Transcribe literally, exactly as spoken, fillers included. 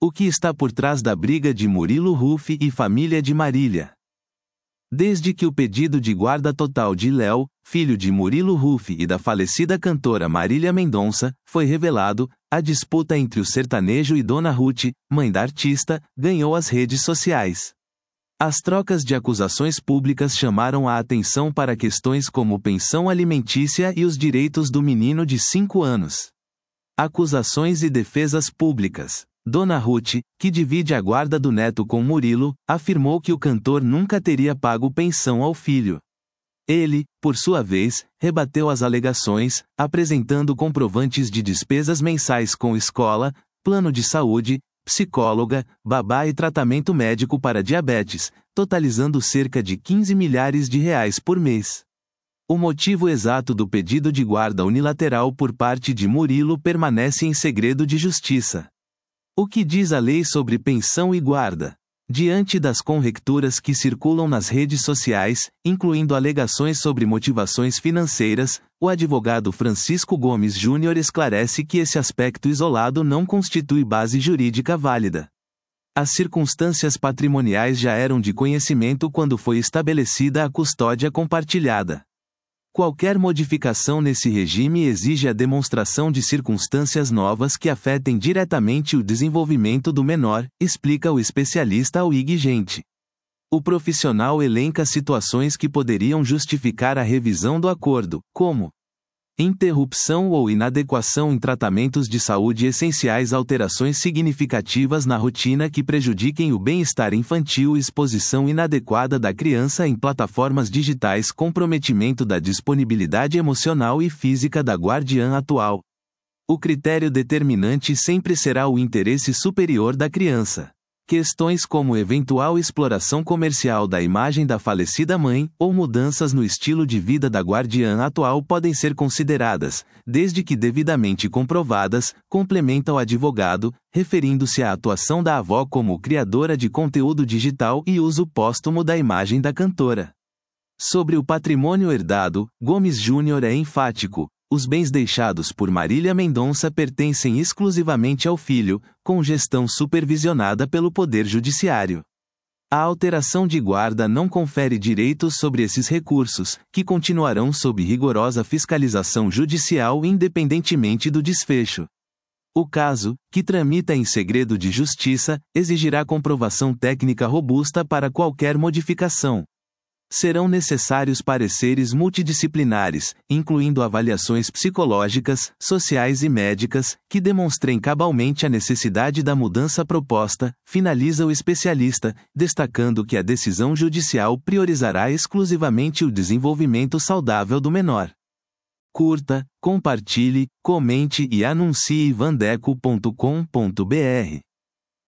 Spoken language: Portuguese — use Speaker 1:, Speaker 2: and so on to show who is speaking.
Speaker 1: O que está por trás da briga de Murilo Huff e família de Marília? Desde que o pedido de guarda total de Léo, filho de Murilo Huff e da falecida cantora Marília Mendonça, foi revelado, a disputa entre o sertanejo e Dona Ruth, mãe da artista, ganhou as redes sociais. As trocas de acusações públicas chamaram a atenção para questões como pensão alimentícia e os direitos do menino de cinco anos. Acusações e defesas públicas. Dona Ruth, que divide a guarda do neto com Murilo, afirmou que o cantor nunca teria pago pensão ao filho. Ele, por sua vez, rebateu as alegações, apresentando comprovantes de despesas mensais com escola, plano de saúde, psicóloga, babá e tratamento médico para diabetes, totalizando cerca de quinze milhares de reais por mês. O motivo exato do pedido de guarda unilateral por parte de Murilo permanece em segredo de justiça. O que diz a lei sobre pensão e guarda? Diante das conjecturas que circulam nas redes sociais, incluindo alegações sobre motivações financeiras, o advogado Francisco Gomes Júnior esclarece que esse aspecto isolado não constitui base jurídica válida. As circunstâncias patrimoniais já eram de conhecimento quando foi estabelecida a custódia compartilhada. Qualquer modificação nesse regime exige a demonstração de circunstâncias novas que afetem diretamente o desenvolvimento do menor, explica o especialista Auig Gente. O profissional elenca situações que poderiam justificar a revisão do acordo, como interrupção ou inadequação em tratamentos de saúde essenciais, alterações significativas na rotina que prejudiquem o bem-estar infantil, exposição inadequada da criança em plataformas digitais, comprometimento da disponibilidade emocional e física da guardiã atual. O critério determinante sempre será o interesse superior da criança. Questões como eventual exploração comercial da imagem da falecida mãe, ou mudanças no estilo de vida da guardiã atual podem ser consideradas, desde que devidamente comprovadas, complementa o advogado, referindo-se à atuação da avó como criadora de conteúdo digital e uso póstumo da imagem da cantora. Sobre o patrimônio herdado, Gomes Júnior é enfático. Os bens deixados por Marília Mendonça pertencem exclusivamente ao filho, com gestão supervisionada pelo Poder Judiciário. A alteração de guarda não confere direitos sobre esses recursos, que continuarão sob rigorosa fiscalização judicial independentemente do desfecho. O caso, que tramita em segredo de justiça, exigirá comprovação técnica robusta para qualquer modificação. Serão necessários pareceres multidisciplinares, incluindo avaliações psicológicas, sociais e médicas, que demonstrem cabalmente a necessidade da mudança proposta, finaliza o especialista, destacando que a decisão judicial priorizará exclusivamente o desenvolvimento saudável do menor. Curta, compartilhe, comente e anuncie vandeco ponto com ponto br.